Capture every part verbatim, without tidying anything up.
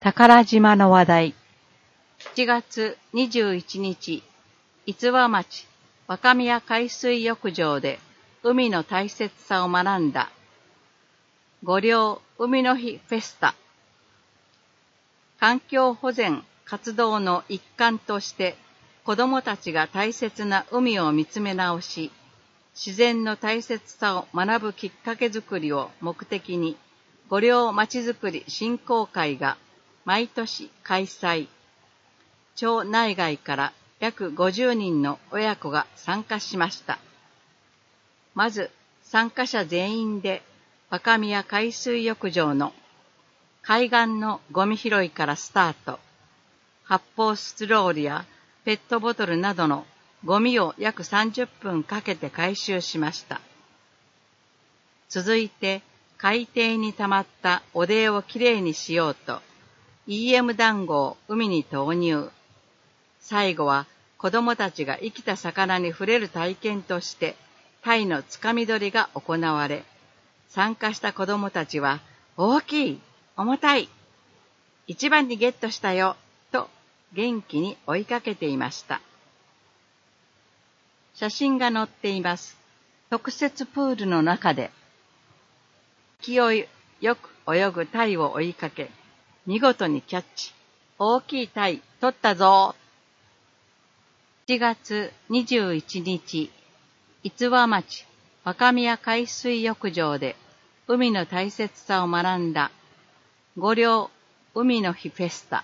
宝島の話題。しちがつにじゅういちにち、逸話町若宮海水浴場で海の大切さを学んだ。御陵海の日フェスタ。環境保全活動の一環として、子どもたちが大切な海を見つめ直し、自然の大切さを学ぶきっかけづくりを目的に、御陵まちづくり振興会が毎年開催。町内外から約ごじゅうにんの親子が参加しました。まず、参加者全員で若宮海水浴場の海岸のゴミ拾いからスタート。発泡スチロールやペットボトルなどのゴミを約さんじゅっぷんかけて回収しました。続いて、海底に溜まった汚泥をきれいにしようと、イーエム 団子を海に投入。最後は子供たちが生きた魚に触れる体験として、鯛のつかみ取りが行われ、参加した子供たちは、大きい、重たい、一番にゲットしたよ、と元気に追いかけていました。写真が載っています。特設プールの中で、勢いよく泳ぐ鯛を追いかけ、見事にキャッチ。大きい鯛、取ったぞ。しちがつにじゅういちにち、逸話町若宮海水浴場で海の大切さを学んだ。御陵海の日フェスタ。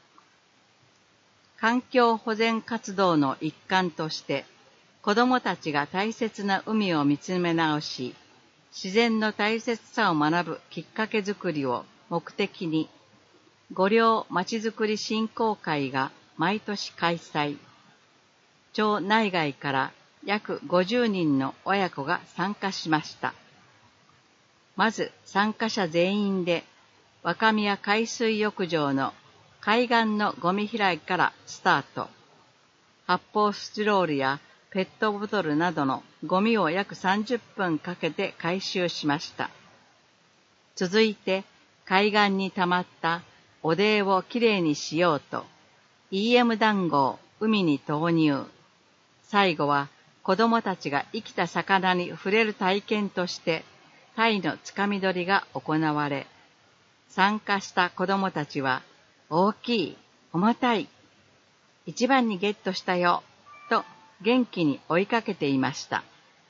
環境保全活動の一環として、子どもたちが大切な海を見つめ直し、自然の大切さを学ぶきっかけづくりを目的に、御陵まちづくり振興会が毎年開催。町内外から約ごじゅうにんの親子が参加しました。まず参加者全員で若宮海水浴場の海岸のゴミ拾いからスタート。発泡スチロールやペットボトルなどのゴミを約さんじゅっぷんかけて回収しました。続いて海岸に溜まった汚泥をきれいにしようと イーエム 団子を海に投入。最後は子供たちが生きた魚に触れる体験として鯛のつかみ取りが行われ、参加した子供たちは大きい、重たい、一番にゲットしたよ、と元気に追いかけていました。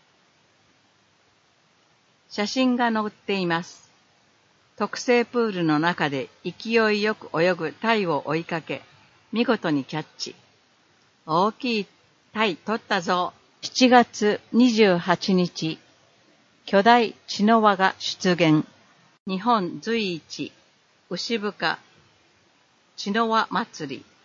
写真が載っています。特製プールの中で勢いよく泳ぐ鯛を追いかけ、見事にキャッチ。大きい鯛取ったぞ。しちがつにじゅうはちにち、巨大茅の輪が出現。日本随一、牛深茅の輪祭り。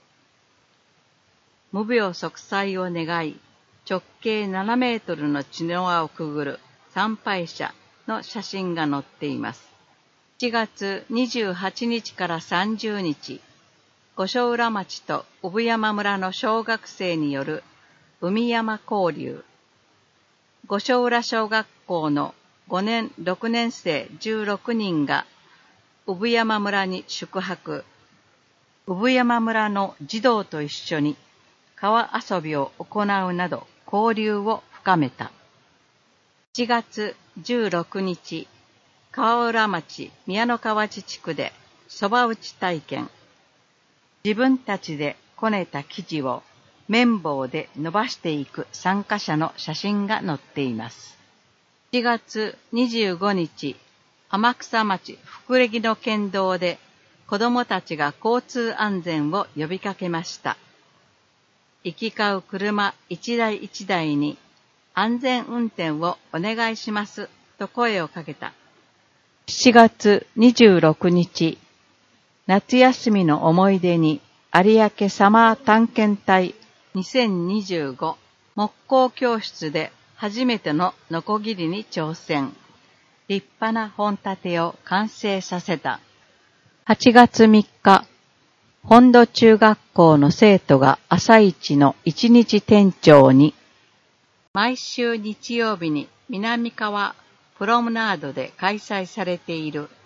無病息災を願い、直径ななメートルの茅の輪をくぐる参拝者の写真が載っています。しちがつにじゅうはちにちからさんじゅうにち、五所浦町と産山村の小学生による海山交流。五所浦小学校のごねん、ろくねんせいじゅうろくにんが産山村に宿泊。産山村の児童と一緒に川遊びを行うなど交流を深めた。しちがつじゅうろくにち、川浦町宮の川内地区で蕎麦打ち体験。自分たちでこねた生地を綿棒で伸ばしていく参加者の写真が載っています。しちがつにじゅうごにち、天草町福来の県道で子どもたちが交通安全を呼びかけました。行き交う車一台一台に安全運転をお願いしますと声をかけた。しちがつにじゅうろくにち、夏休みの思い出に有明サマー探検隊にせんにじゅうご木工教室で初めてのノコギリに挑戦。立派な本立てを完成させた。はちがつみっか、本土中学校の生徒が朝市の一日店長に。毎週日曜日に南川プロムナードで開催されている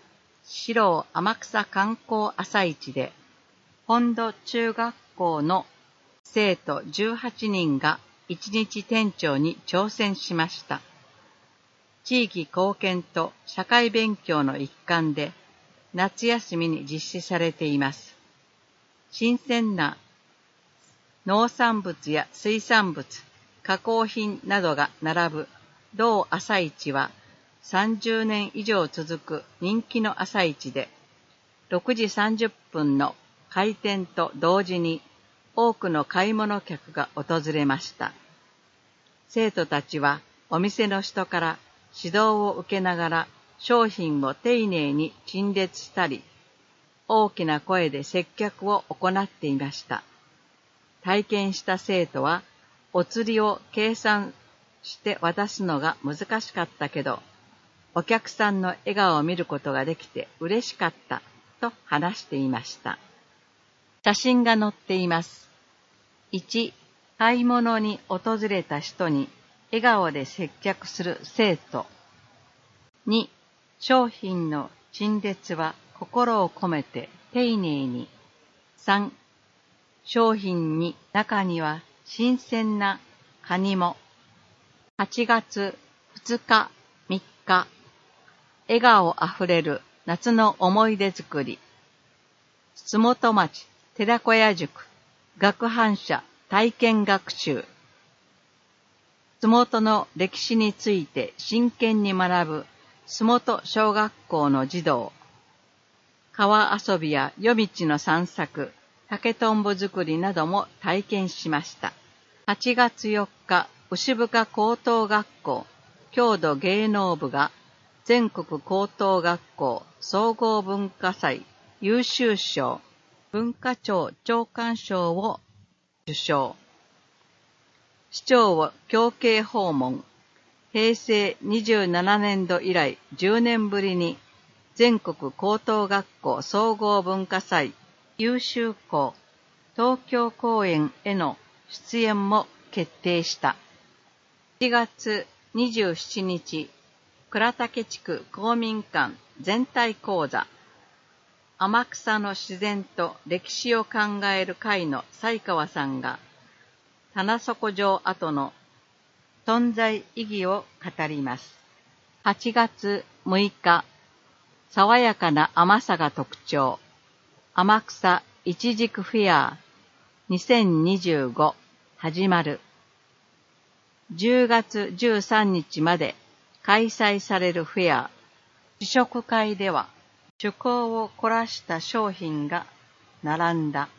四郎天草観光朝市で、本土中学校の生徒じゅうはちにんが一日店長に挑戦しました。地域貢献と社会勉強の一環で夏休みに実施されています。新鮮な農産物や水産物、加工品などが並ぶ同朝市はさんじゅうねん以上続く人気の朝市で、ろくじさんじゅっぷんの開店と同時に多くの買い物客が訪れました。生徒たちはお店の人から指導を受けながら商品を丁寧に陳列したり、大きな声で接客を行っていました。体験した生徒は、お釣りを計算して渡すのが難しかったけど、お客さんの笑顔を見ることができて嬉しかったと話していました。写真が載っています。いち、買い物に訪れた人に笑顔で接客する生徒。に、商品の陳列は心を込めて丁寧に。さん、商品に中には新鮮なカニも。はちがつふつか、みっか、笑顔あふれる夏の思い出作り。洲本町寺子屋塾学伴者体験学習。洲本の歴史について真剣に学ぶ洲本小学校の児童。川遊びや夜道の散策、竹とんぼ作りなども体験しました。はちがつよっか、牛深高等学校郷土芸能部が全国高等学校総合文化祭優秀賞、文化庁長官賞を受賞。市長を表敬訪問。平成にじゅうななねんど以来じゅうねんぶりに全国高等学校総合文化祭優秀校東京公演への出演も決定した。しちがつにじゅうしちにち、倉岳地区公民館全体講座。天草の自然と歴史を考える会の西川さんが、棚底城跡の存在意義を語ります。はちがつむいか、爽やかな甘さが特徴、天草いちじくフェアにせんにじゅうご始まる。じゅうがつじゅうさんにちまで開催されるフェア、試食会では趣向を凝らした商品が並んだ。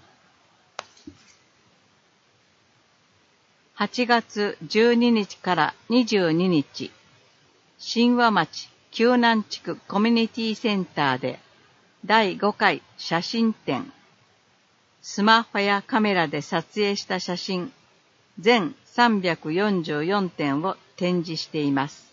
はちがつじゅうににちからにじゅうににち、新和町救難地区コミュニティセンターでだいごかい写真展。スマホやカメラで撮影した写真全さんびゃくよんじゅうよんてんを展示しています。